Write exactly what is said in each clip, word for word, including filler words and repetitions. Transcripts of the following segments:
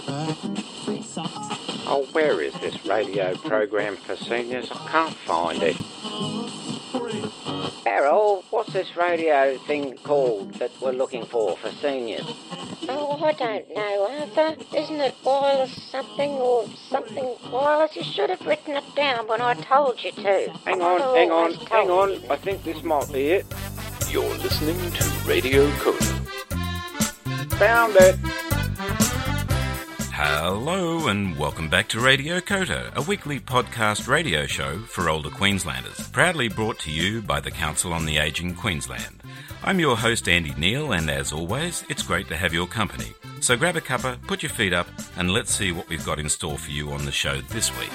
Oh, where is this radio program for seniors? I can't find it. Errol, what's this radio thing called that we're looking for for seniors? Oh, I don't know, Arthur. Isn't it wireless something or something wireless? You should have written it down when I told you to. Hang on, I hang on, hang on. you. I think this might be it. You're listening to Radio Coda. Found it. Hello and welcome back to Radio Coda, a weekly podcast radio show for older Queenslanders, proudly brought to you by the Council on the Ageing Queensland. I'm your host Andy Neal, and as always, it's great to have your company. So grab a cuppa, put your feet up, and let's see what we've got in store for you on the show this week.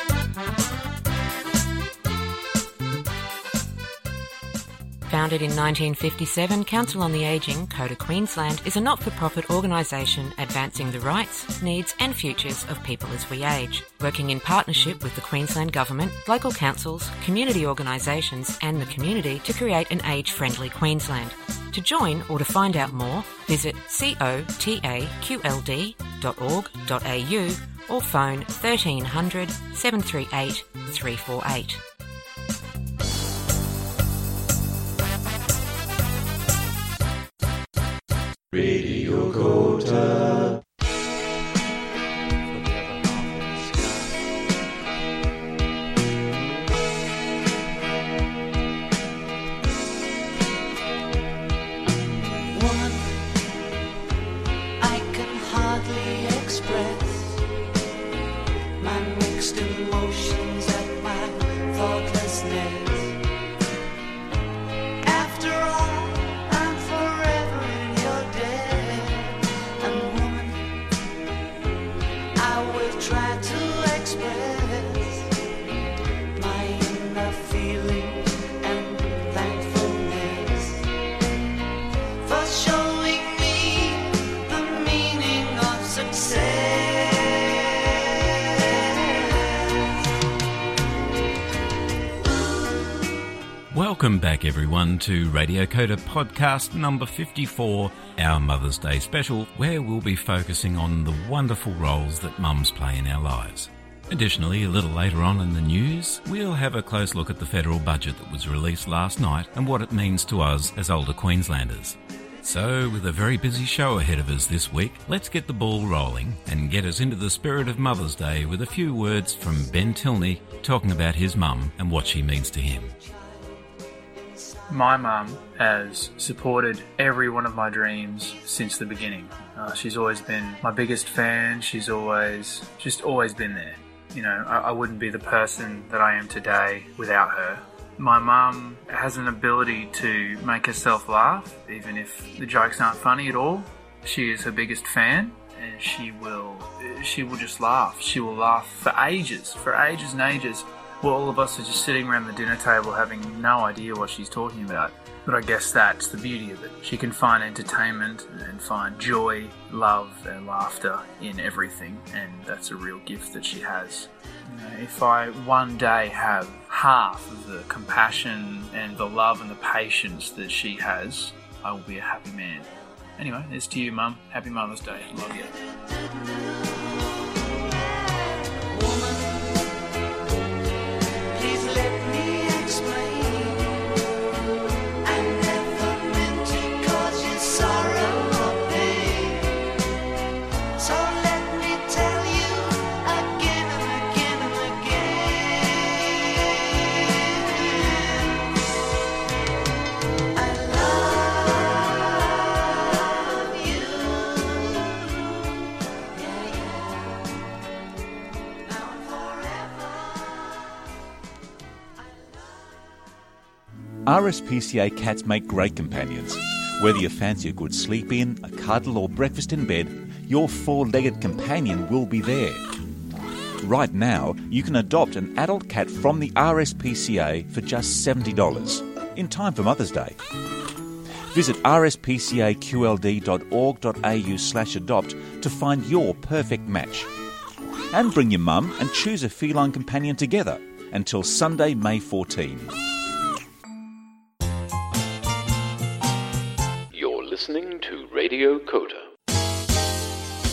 Founded in nineteen fifty-seven, Council on the Ageing, Coda Queensland, is a not-for-profit organisation advancing the rights, needs and futures of people as we age, working in partnership with the Queensland Government, local councils, community organisations and the community to create an age-friendly Queensland. To join or to find out more, visit cotaqld dot org dot a u or phone thirteen hundred, seven three eight, three four eight. Radio Coda. Woman, I can hardly express my mixed emotions at my thoughtlessness. After all, I'm forever in your debt. And woman, I will try to express my inner feelings and thankfulness for showing me the meaning of success. Welcome back everyone to Radio Coda podcast number fifty-four, our Mother's Day special, where we'll be focusing on the wonderful roles that mums play in our lives. Additionally, a little later on in the news, we'll have a close look at the federal budget that was released last night and what it means to us as older Queenslanders. So, with a very busy show ahead of us this week, let's get the ball rolling and get us into the spirit of Mother's Day with a few words from Ben Tilney talking about his mum and what she means to him. My mum has supported every one of my dreams since the beginning. Uh, she's always been my biggest fan. She's always, just always been there. You know, I, I wouldn't be the person that I am today without her. My mum has an ability to make herself laugh, even if the jokes aren't funny at all. She is her biggest fan, and she will, she will just laugh. She will laugh for ages, for ages and ages. Well, all of us are just sitting around the dinner table having no idea what she's talking about. But I guess that's the beauty of it. She can find entertainment and find joy, love and laughter in everything, and that's a real gift that she has. You know, if I one day have half of the compassion and the love and the patience that she has, I will be a happy man. Anyway, it's to you, Mum. Happy Mother's Day. Love you. Please let me explain. I never meant to cause you sorrow or pain. So let me tell you again and again and again. I love you. Yeah, yeah. Now and forever. R S P C A cats make great companions. Whether you fancy a good sleep in, a cuddle or breakfast in bed, your four-legged companion will be there. Right now, you can adopt an adult cat from the R S P C A for just seventy dollars, in time for Mother's Day. Visit r s p c a q l d dot org dot a u slash adopt to find your perfect match. And bring your mum and choose a feline companion together until Sunday, May fourteenth. You're listening to Radio Coda.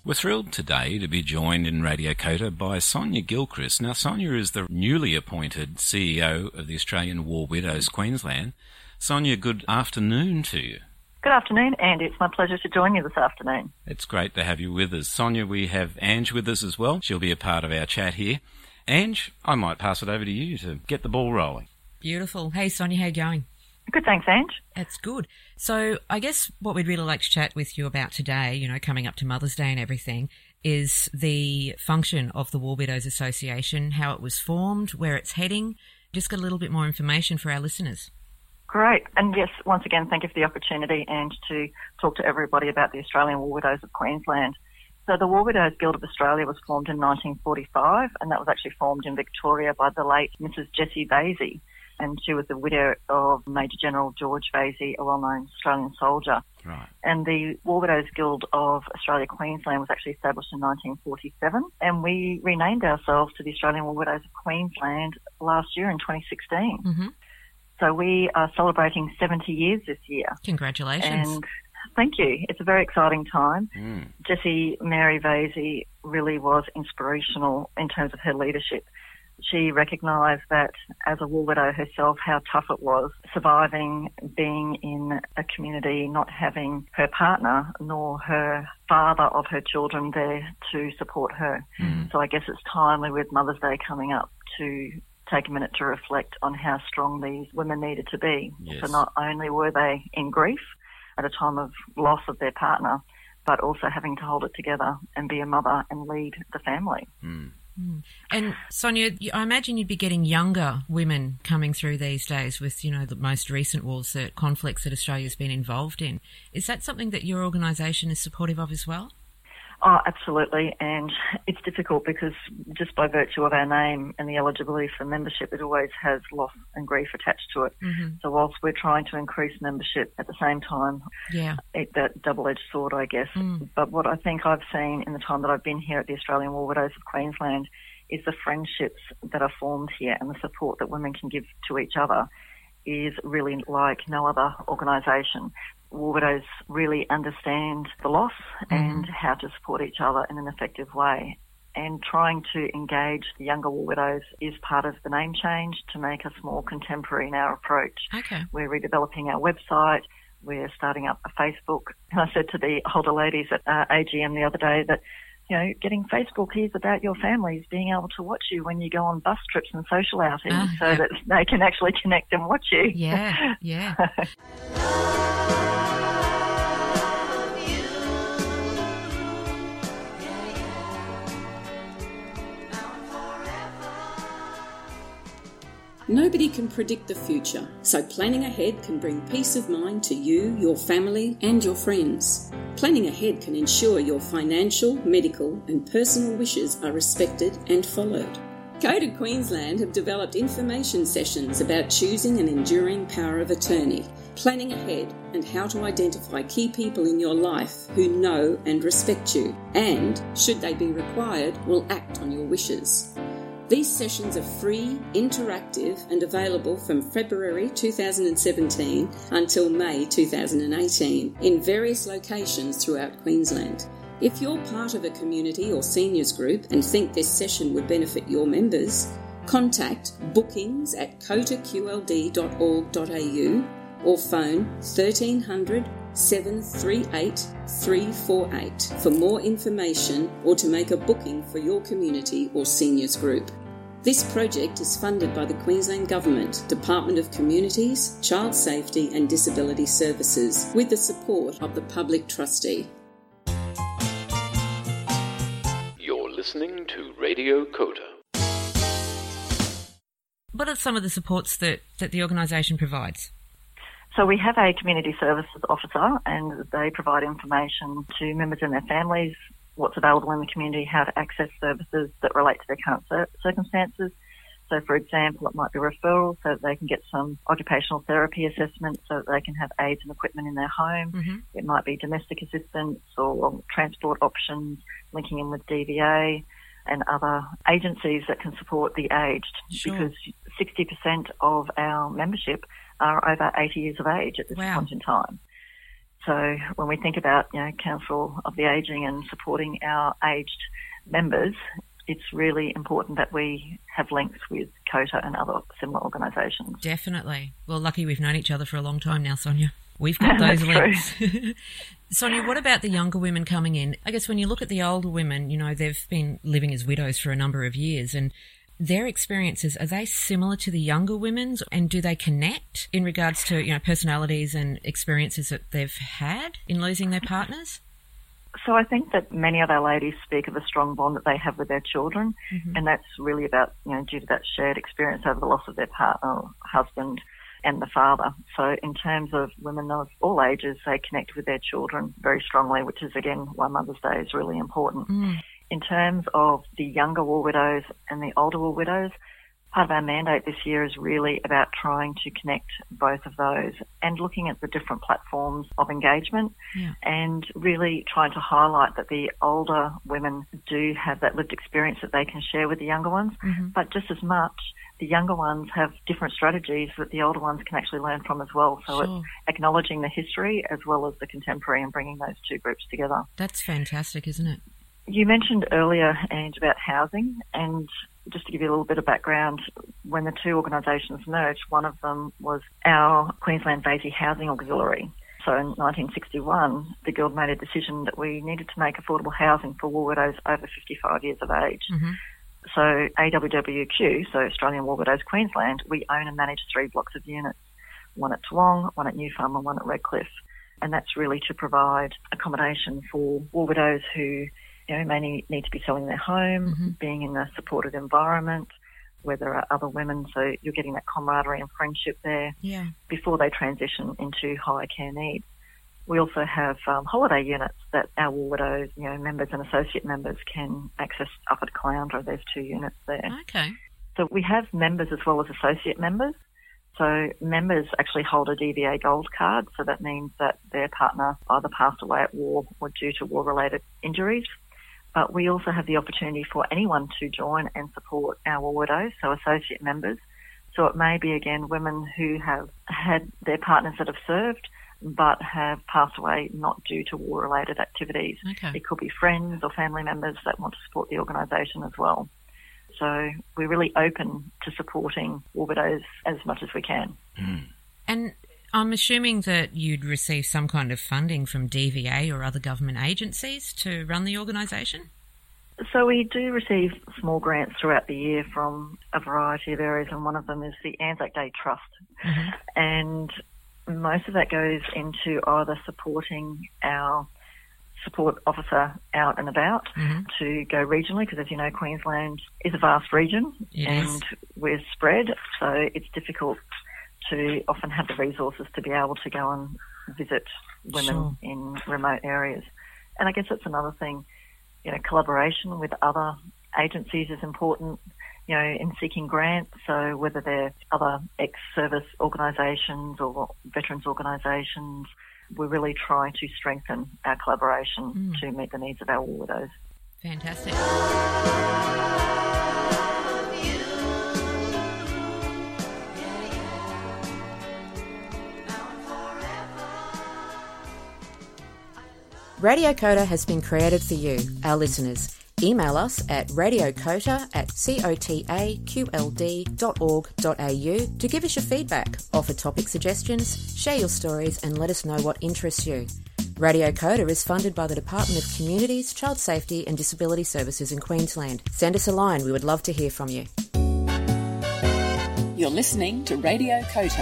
We're thrilled today to be joined in Radio Kota by Sonia Gilchrist. Now, Sonia is the newly appointed C E O of the Australian War Widows Queensland. Sonia, good afternoon to you. Good afternoon, Andy. It's my pleasure to join you this afternoon. It's great to have you with us. Sonia, we have Ange with us as well. She'll be a part of our chat here. Ange, I might pass it over to you to get the ball rolling. Beautiful. Hey, Sonia, how you going? Good, thanks, Ange. That's good. So I guess what we'd really like to chat with you about today, you know, coming up to Mother's Day and everything, is the function of the War Widows Association, how it was formed, where it's heading. Just got a little bit more information for our listeners. Great. And yes, once again, thank you for the opportunity, Ange, to talk to everybody about the Australian War Widows of Queensland. So the War Widows Guild of Australia was formed in nineteen forty-five, and that was actually formed in Victoria by the late Missus Jessie Vasey. And she was the widow of Major General George Vasey, a well-known Australian soldier. Right. And the War Widows Guild of Australia Queensland was actually established in nineteen forty-seven, and we renamed ourselves to the Australian War Widows of Queensland last year in twenty sixteen. Mm-hmm. So we are celebrating seventy years this year. Congratulations. And thank you. It's a very exciting time. Mm. Jessie Mary Vasey really was inspirational in terms of her leadership. She recognised that as a war widow herself, how tough it was surviving, being in a community, not having her partner nor her father of her children there to support her. Mm. So I guess it's timely with Mother's Day coming up to take a minute to reflect on how strong these women needed to be. Yes. So not only were they in grief at a time of loss of their partner, but also having to hold it together and be a mother and lead the family. Mm. Mm. And Sonia, I imagine you'd be getting younger women coming through these days with, you know, the most recent wars, the conflicts that Australia's been involved in. Is that something that your organisation is supportive of as well? Oh, absolutely. And it's difficult because just by virtue of our name and the eligibility for membership, it always has loss and grief attached to it. Mm-hmm. So whilst we're trying to increase membership at the same time, yeah, it, that double-edged sword, I guess. Mm. But what I think I've seen in the time that I've been here at the Australian War Widows of Queensland is the friendships that are formed here and the support that women can give to each other is really like no other organisation. War Widows really understand the loss mm-hmm. and how to support each other in an effective way. And trying to engage the younger War Widows is part of the name change to make us more contemporary in our approach. Okay. We're redeveloping our website. We're starting up a Facebook. And I said to the older ladies at uh, A G M the other day that, you know, getting Facebook is about your families being able to watch you when you go on bus trips and social outings uh, so yeah. that they can actually connect and watch you. Yeah, yeah. Nobody can predict the future, so planning ahead can bring peace of mind to you, your family and your friends. Planning ahead can ensure your financial, medical and personal wishes are respected and followed. Kota Queensland have developed information sessions about choosing an enduring power of attorney, planning ahead and how to identify key people in your life who know and respect you and, should they be required, will act on your wishes. These sessions are free, interactive and available from February two thousand seventeen until May two thousand eighteen in various locations throughout Queensland. If you're part of a community or seniors group and think this session would benefit your members, contact bookings at kota q l d dot org dot a u or phone thirteen hundred, seven three eight, three four eight for more information or to make a booking for your community or seniors group. This project is funded by the Queensland Government, Department of Communities, Child Safety and Disability Services with the support of the Public Trustee. You're listening to Radio Kota. What are some of the supports that, that the organisation provides? So we have a community services officer and they provide information to members and their families, what's available in the community, how to access services that relate to their current cir- circumstances. So, for example, it might be referrals so that they can get some occupational therapy assessments so that they can have aids and equipment in their home. Mm-hmm. It might be domestic assistance or transport options, linking in with D V A and other agencies that can support the aged, sure. because sixty percent of our membership are over eighty years of age at this wow. point in time. So when we think about, you know, Council of the Ageing and supporting our aged members, it's really important that we have links with COTA and other similar organisations. Definitely. Well, lucky we've known each other for a long time now, Sonia. We've got those links. Sonia, what about the younger women coming in? I guess when you look at the older women, you know, they've been living as widows for a number of years, and their experiences, are they similar to the younger women's, and do they connect in regards to, you know, personalities and experiences that they've had in losing their partners? So I think that many of our ladies speak of the strong bond that they have with their children, mm-hmm. and that's really about, you know, due to that shared experience over the loss of their partner, husband, and the father. So in terms of women of all ages, they connect with their children very strongly, which is, again, why Mother's Day is really important. Mm. In terms of the younger war widows and the older war widows, part of our mandate this year is really about trying to connect both of those and looking at the different platforms of engagement, yeah. and really trying to highlight that the older women do have that lived experience that they can share with the younger ones, mm-hmm. but just as much, the younger ones have different strategies that the older ones can actually learn from as well. So sure. It's acknowledging the history as well as the contemporary and bringing those two groups together. That's fantastic, isn't it? You mentioned earlier, Ange, about housing, and just to give you a little bit of background, when the two organisations merged, one of them was our Queensland Vasey Housing Auxiliary. So in nineteen sixty-one, the Guild made a decision that we needed to make affordable housing for war widows over fifty-five years of age. Mm-hmm. So A W W Q, so Australian War Widows Queensland, we own and manage three blocks of units, one at Toowong, one at New Farm and one at Redcliffe. And that's really to provide accommodation for war widows who, you know, may need to be selling their home, mm-hmm. being in a supported environment, where there are other women, so you're getting that camaraderie and friendship there yeah. before they transition into higher care needs. We also have um, holiday units that our war widows, you know, members and associate members can access up at Caloundra. There's two units there. Okay. So we have members as well as associate members. So members actually hold a D V A Gold card, so that means that their partner either passed away at war or due to war-related injuries. But we also have the opportunity for anyone to join and support our war widows, so associate members. So it may be, again, women who have had their partners that have served but have passed away not due to war-related activities. Okay. It could be friends or family members that want to support the organisation as well. So we're really open to supporting war widows as much as we can. Mm. And I'm assuming that you'd receive some kind of funding from D V A or other government agencies to run the organisation? So we do receive small grants throughout the year from a variety of areas, and one of them is the Anzac Day Trust. Mm-hmm. And most of that goes into either supporting our support officer out and about mm-hmm. to go regionally, because as you know, Queensland is a vast region it and is. We're spread, so it's difficult to often have the resources to be able to go and visit women sure. in remote areas. And I guess that's another thing, you know, collaboration with other agencies is important, you know, in seeking grants. So whether they're other ex-service organisations or veterans organisations, we really try to strengthen our collaboration mm. to meet the needs of our war widows. Fantastic. Radio Coda has been created for you, our listeners. Email us at radiocota at cotaqld dot org dot a u to give us your feedback, offer topic suggestions, share your stories and let us know what interests you. Radio Coda is funded by the Department of Communities, Child Safety and Disability Services in Queensland. Send us a line, we would love to hear from you. You're listening to Radio Coda.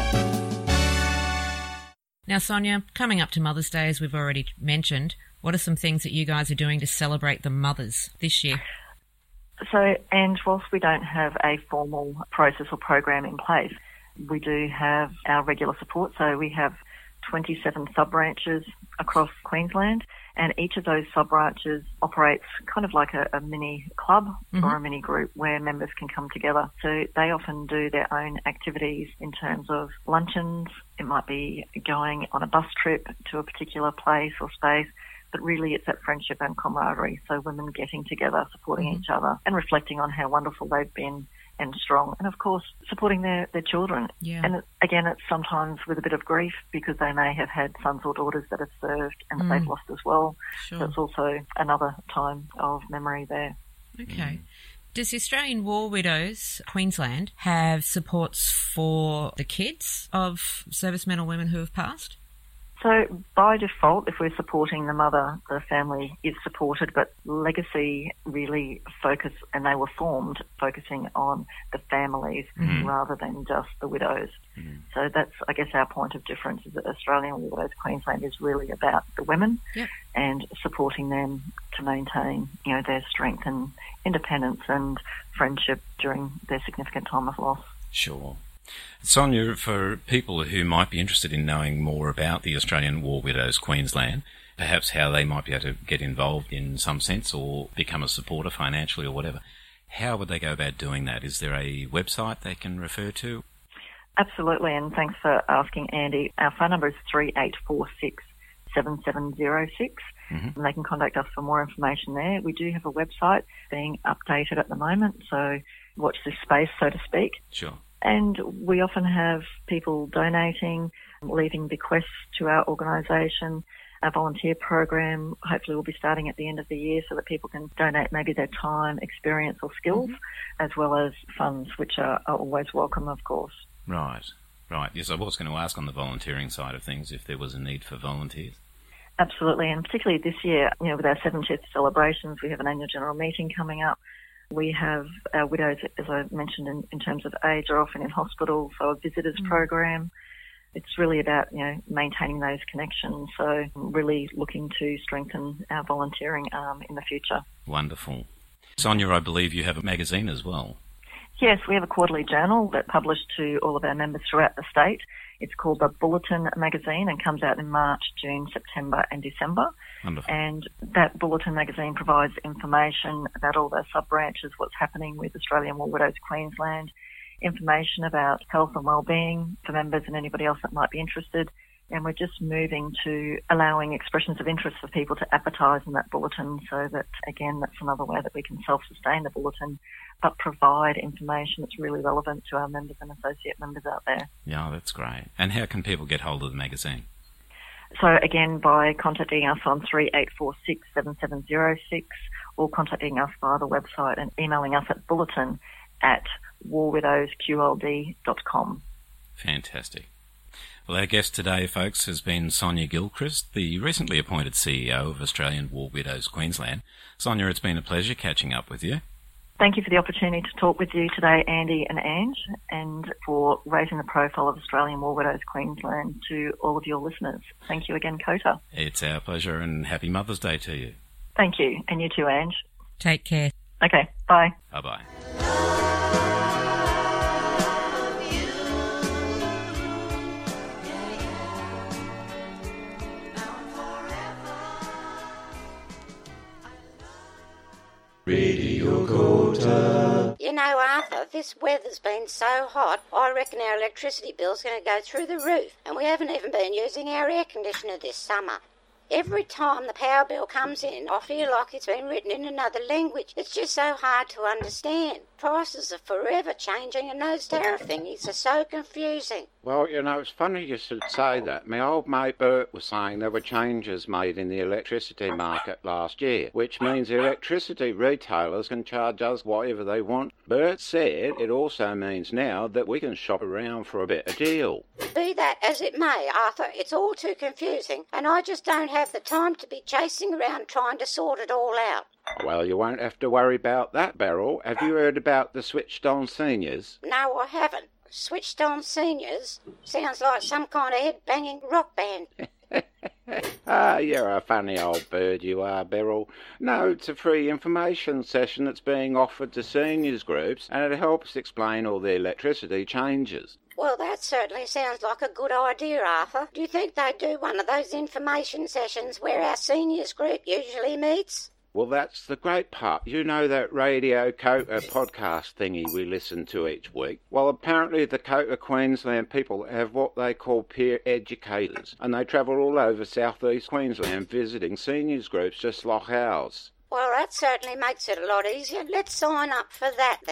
Now, Sonia, coming up to Mother's Day, as we've already mentioned, what are some things that you guys are doing to celebrate the mothers this year? So, and whilst we don't have a formal process or program in place, we do have our regular support. So we have twenty-seven sub-branches across Queensland, and each of those sub-branches operates kind of like a, a mini club mm-hmm. or a mini group where members can come together. So they often do their own activities in terms of luncheons. It might be going on a bus trip to a particular place or space, but really it's that friendship and camaraderie. So women getting together, supporting mm-hmm. each other and reflecting on how wonderful they've been and strong. And, of course, supporting their, their children. Yeah. And, it, again, it's sometimes with a bit of grief because they may have had sons or daughters that have served and that Mm. they've lost as well. Sure. So it's also another time of memory there. Okay. Does the Australian War Widows Queensland have supports for the kids of servicemen or women who have passed? So by default, if we're supporting the mother, the family is supported, but Legacy really focus, and they were formed focusing on the families Mhm. rather than just the widows. Mhm. So that's, I guess, our point of difference is that Australian War Widows Queensland is really about the women Yep. and supporting them to maintain, you know, their strength and independence and friendship during their significant time of loss. Sure. Sonia, for people who might be interested in knowing more about the Australian War Widows Queensland, perhaps how they might be able to get involved in some sense or become a supporter financially or whatever, how would they go about doing that? Is there a website they can refer to? Absolutely, and thanks for asking, Andy. Our phone number is three eight four six, seven seven zero six, Mm-hmm. and they can contact us for more information there. We do have a website being updated at the moment, so watch this space, so to speak. Sure. And we often have people donating, leaving bequests to our organisation. Our volunteer program hopefully will be starting at the end of the year so that people can donate maybe their time, experience or skills, mm-hmm. as well as funds, which are, are always welcome, of course. Right, right. Yes, I was going to ask on the volunteering side of things if there was a need for volunteers. Absolutely, and particularly this year, you know, with our seventieth celebrations, we have an annual general meeting coming up. We have our widows, as I mentioned, in, in terms of age, are often in hospital, so a visitors mm. program. It's really about, you know, maintaining those connections, so really looking to strengthen our volunteering arm in the future. Wonderful. Sonia, I believe you have a magazine as well. Yes, we have a quarterly journal that published to all of our members throughout the state. It's called the Bulletin magazine and comes out in March, June, September and December. Wonderful. And that Bulletin magazine provides information about all the sub-branches, what's happening with Australian War Widows Queensland, information about health and wellbeing for members and anybody else that might be interested. And we're just moving to allowing expressions of interest for people to advertise in that bulletin so that, again, that's another way that we can self-sustain the bulletin but provide information that's really relevant to our members and associate members out there. Yeah, that's great. And how can people get hold of the magazine? So, again, by contacting us on three eight four six, seven seven zero six or contacting us via the website and emailing us at bulletin at war widows q l d dot com. Fantastic. Well, our guest today, folks, has been Sonia Gilchrist, the recently appointed C E O of Australian War Widows Queensland. Sonia, it's been a pleasure catching up with you. Thank you for the opportunity to talk with you today, Andy and Ange, and for raising the profile of Australian War Widows Queensland to all of your listeners. Thank you again, Kota. It's our pleasure, and happy Mother's Day to you. Thank you, and you too, Ange. Take care. Okay, bye. Bye-bye. Radio Kota. You know, Arthur, this weather's been so hot, I reckon our electricity bill's going to go through the roof, and we haven't even been using our air conditioner this summer. Every time the power bill comes in, I feel like it's been written in another language. It's just so hard to understand. Prices are forever changing, and those tariff thingies are so confusing. Well, you know, it's funny you should say that. My old mate Bert was saying there were changes made in the electricity market last year, which means the electricity retailers can charge us whatever they want. Bert said it also means now that we can shop around for a better deal. Be that as it may, Arthur, it's all too confusing, and I just don't have the time to be chasing around trying to sort it all out. Well, you won't have to worry about that, Beryl. Have you heard about the Switched On Seniors? No, I haven't. Switched On Seniors? Sounds like some kind of head-banging rock band. Ah, you're a funny old bird, you are, Beryl. No, it's a free information session that's being offered to seniors groups, and it helps explain all the electricity changes. Well, that certainly sounds like a good idea, Arthur. Do you think they'd do one of those information sessions where our seniors group usually meets? Well, that's the great part. You know that Radio Kota podcast thingy we listen to each week? Well, apparently the Kota Queensland people have what they call peer educators, and they travel all over southeast Queensland visiting seniors groups just like ours. Well, that certainly makes it a lot easier. Let's sign up for that then.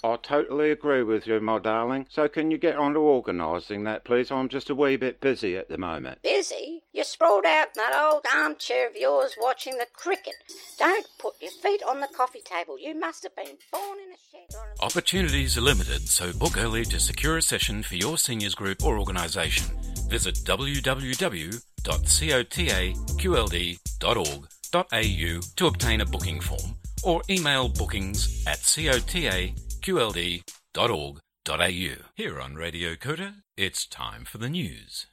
I totally agree with you, my darling. So can you get on to organising that, please? I'm just a wee bit busy at the moment. Busy? You're sprawled out in that old armchair of yours watching the cricket. Don't put your feet on the coffee table. You must have been born in a shed. Or a... Opportunities are limited, so book early to secure a session for your seniors group or organisation. Visit w w w dot cotaqld dot org dot a u to obtain a booking form, or email bookings at cotaqld dot org dot a u. Here on Radio Kota, it's time for the news.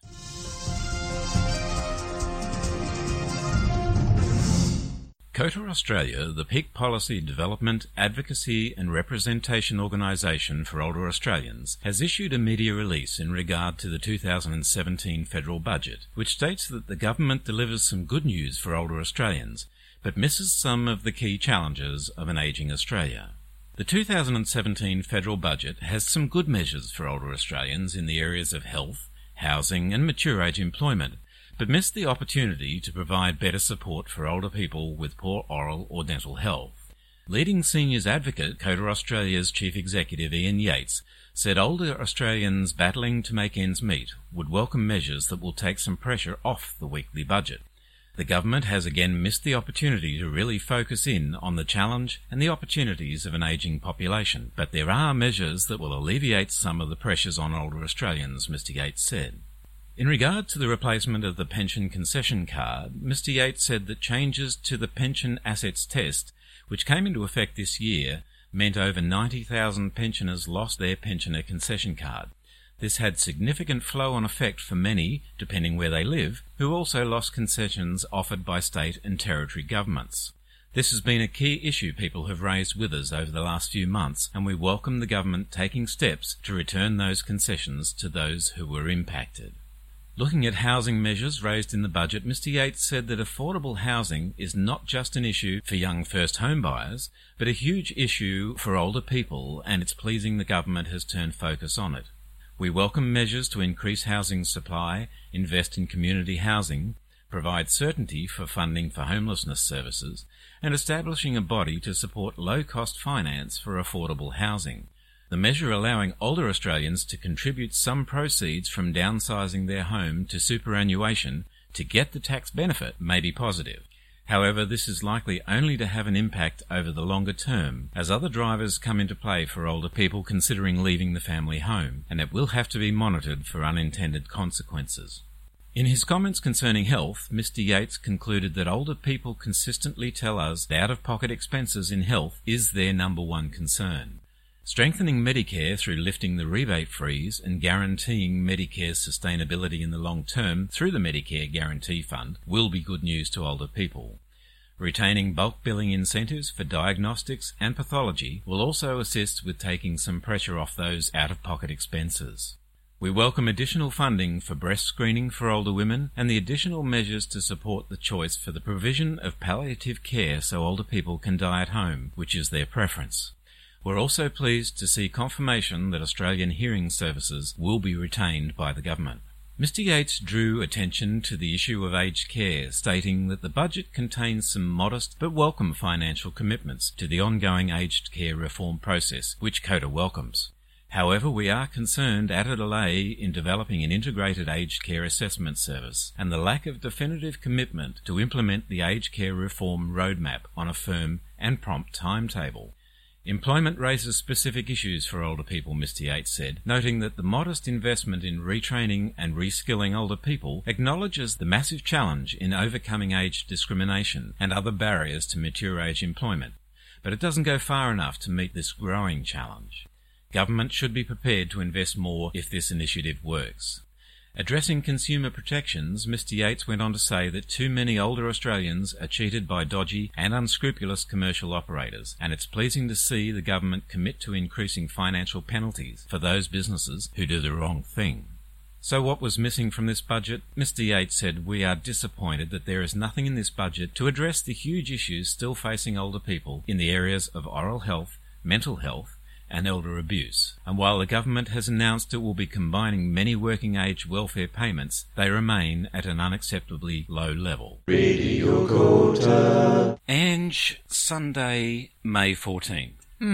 Kota Australia, the peak policy development, advocacy and representation organisation for older Australians, has issued a media release in regard to the two thousand seventeen federal budget, which states that the government delivers some good news for older Australians, but misses some of the key challenges of an ageing Australia. The two thousand seventeen federal budget has some good measures for older Australians in the areas of health, housing and mature age employment, but missed the opportunity to provide better support for older people with poor oral or dental health. Leading seniors advocate, Kota Australia's Chief Executive Ian Yates, said older Australians battling to make ends meet would welcome measures that will take some pressure off the weekly budget. The government has again missed the opportunity to really focus in on the challenge and the opportunities of an ageing population, but there are measures that will alleviate some of the pressures on older Australians, Mister Yates said. In regard to the replacement of the pension concession card, Mister Yates said that changes to the pension assets test, which came into effect this year, meant over ninety thousand pensioners lost their pensioner concession card. This had significant flow-on effect for many, depending where they live, who also lost concessions offered by state and territory governments. This has been a key issue people have raised with us over the last few months, and we welcome the government taking steps to return those concessions to those who were impacted. Looking at housing measures raised in the budget, Mister Yates said that affordable housing is not just an issue for young first home buyers, but a huge issue for older people, and it's pleasing the government has turned focus on it. We welcome measures to increase housing supply, invest in community housing, provide certainty for funding for homelessness services, and establishing a body to support low-cost finance for affordable housing. The measure allowing older Australians to contribute some proceeds from downsizing their home to superannuation to get the tax benefit may be positive. However, this is likely only to have an impact over the longer term, as other drivers come into play for older people considering leaving the family home, and it will have to be monitored for unintended consequences. In his comments concerning health, Mister Yates concluded that older people consistently tell us that out-of-pocket expenses in health is their number one concern. Strengthening Medicare through lifting the rebate freeze and guaranteeing Medicare's sustainability in the long term through the Medicare Guarantee Fund will be good news to older people. Retaining bulk billing incentives for diagnostics and pathology will also assist with taking some pressure off those out-of-pocket expenses. We welcome additional funding for breast screening for older women and the additional measures to support the choice for the provision of palliative care so older people can die at home, which is their preference. We're also pleased to see confirmation that Australian Hearing Services will be retained by the government. Mister Yates drew attention to the issue of aged care, stating that the budget contains some modest but welcome financial commitments to the ongoing aged care reform process, which Kota welcomes. However, we are concerned at a delay in developing an integrated aged care assessment service and the lack of definitive commitment to implement the aged care reform roadmap on a firm and prompt timetable. Employment raises specific issues for older people, Mister Yates said, noting that the modest investment in retraining and reskilling older people acknowledges the massive challenge in overcoming age discrimination and other barriers to mature age employment, but it doesn't go far enough to meet this growing challenge. Government should be prepared to invest more if this initiative works. Addressing consumer protections, Mister Yates went on to say that too many older Australians are cheated by dodgy and unscrupulous commercial operators, and it's pleasing to see the government commit to increasing financial penalties for those businesses who do the wrong thing. So what was missing from this budget? Mister Yates said, "We are disappointed that there is nothing in this budget to address the huge issues still facing older people in the areas of oral health, mental health, and elder abuse. And while the government has announced it will be combining many working age welfare payments, they remain at an unacceptably low level." Radio Kota. Ange, Sunday, May fourteenth. Mm.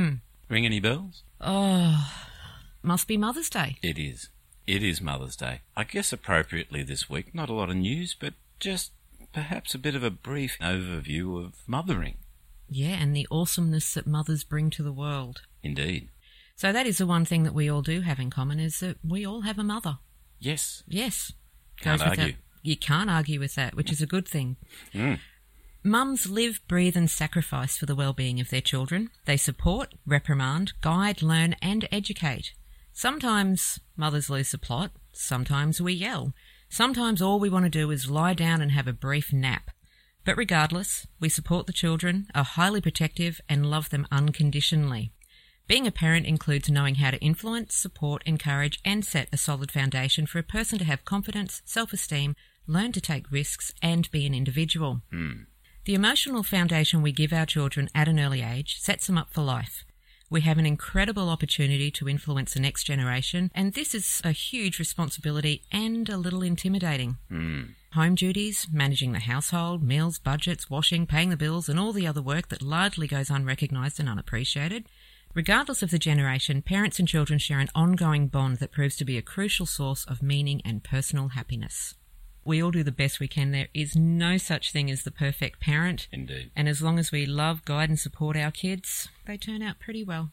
Ring any bells? Oh, must be Mother's Day. It is. It is Mother's Day. I guess appropriately this week, not a lot of news, but just perhaps a bit of a brief overview of mothering. Yeah, and the awesomeness that mothers bring to the world. Indeed. So that is the one thing that we all do have in common, is that we all have a mother. Yes. Yes. Can't Goes with argue. that. You can't argue with that, which is a good thing. Mm. Mums live, breathe and sacrifice for the well-being of their children. They support, reprimand, guide, learn and educate. Sometimes mothers lose the plot. Sometimes we yell. Sometimes all we want to do is lie down and have a brief nap. But regardless, we support the children, are highly protective and love them unconditionally. Being a parent includes knowing how to influence, support, encourage and set a solid foundation for a person to have confidence, self-esteem, learn to take risks and be an individual. Mm. The emotional foundation we give our children at an early age sets them up for life. We have an incredible opportunity to influence the next generation, and this is a huge responsibility and a little intimidating. Mm. Home duties, managing the household, meals, budgets, washing, paying the bills, and all the other work that largely goes unrecognised and unappreciated. Regardless of the generation, parents and children share an ongoing bond that proves to be a crucial source of meaning and personal happiness. We all do the best we can. There is no such thing as the perfect parent. Indeed. And as long as we love, guide and support our kids, they turn out pretty well.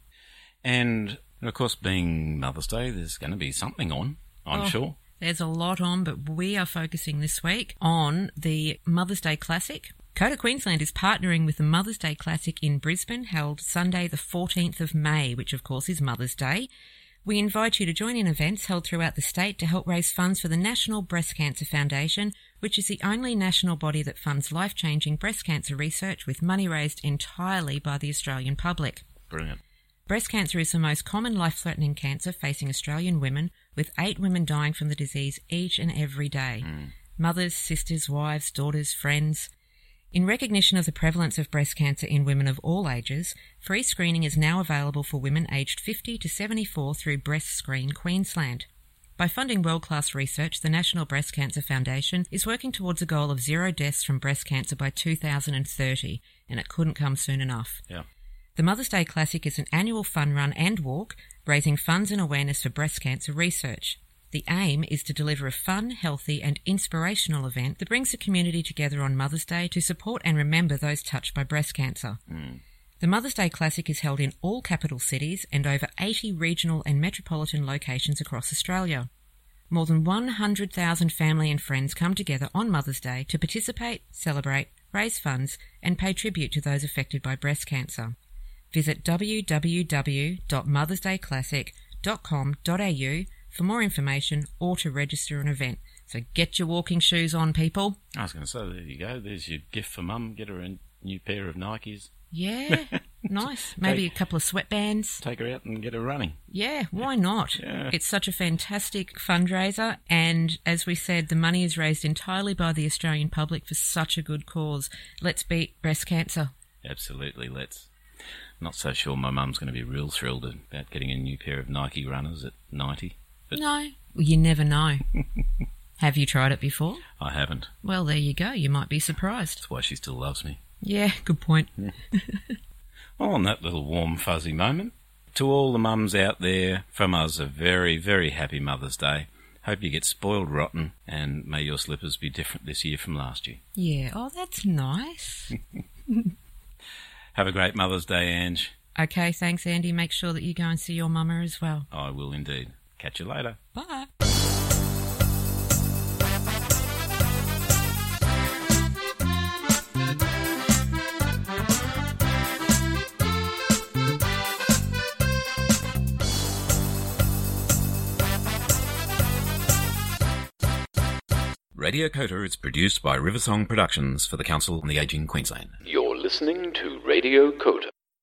And, of course, being Mother's Day, there's going to be something on, I'm Oh, sure. There's a lot on, but we are focusing this week on the Mother's Day Classic. Coda Queensland is partnering with the Mother's Day Classic in Brisbane, held Sunday the fourteenth of May, which of course is Mother's Day. We invite you to join in events held throughout the state to help raise funds for the National Breast Cancer Foundation, which is the only national body that funds life-changing breast cancer research with money raised entirely by the Australian public. Brilliant. Breast cancer is the most common life-threatening cancer facing Australian women, with eight women dying from the disease each and every day. Mm. Mothers, sisters, wives, daughters, friends. In recognition of the prevalence of breast cancer in women of all ages, free screening is now available for women aged fifty to seventy-four through Breast Screen Queensland. By funding world-class research, the National Breast Cancer Foundation is working towards a goal of zero deaths from breast cancer by two thousand thirty, and it couldn't come soon enough. Yeah. The Mother's Day Classic is an annual fun run and walk, raising funds and awareness for breast cancer research. The aim is to deliver a fun, healthy and inspirational event that brings the community together on Mother's Day to support and remember those touched by breast cancer. Mm. The Mother's Day Classic is held in all capital cities and over eighty regional and metropolitan locations across Australia. More than one hundred thousand family and friends come together on Mother's Day to participate, celebrate, raise funds and pay tribute to those affected by breast cancer. Visit w w w dot mothers day classic dot com dot a u for more information or to register an event. So get your walking shoes on, people. I was going to say, there you go. There's your gift for Mum. Get her a new pair of Nikes. Yeah, nice. Maybe Take- a couple of sweatbands. Take her out and get her running. Yeah, why not? Yeah. It's such a fantastic fundraiser, and as we said, the money is raised entirely by the Australian public for such a good cause. Let's beat breast cancer. Absolutely, let's. Not so sure my mum's going to be real thrilled about getting a new pair of Nike runners at ninety. But No, you never know. Have you tried it before? I haven't. Well, there you go. You might be surprised. That's why she still loves me. Yeah, good point. Well, on that little warm, fuzzy moment, to all the mums out there, from us, a very, very happy Mother's Day. Hope you get spoiled rotten, and may your slippers be different this year from last year. Yeah, oh, that's nice. Have a great Mother's Day, Ange. Okay, thanks, Andy. Make sure that you go and see your mama as well. I will indeed. Catch you later. Bye. Radio Coda is produced by Riversong Productions for the Council on the Ageing Queensland. You're listening to Radio Coda.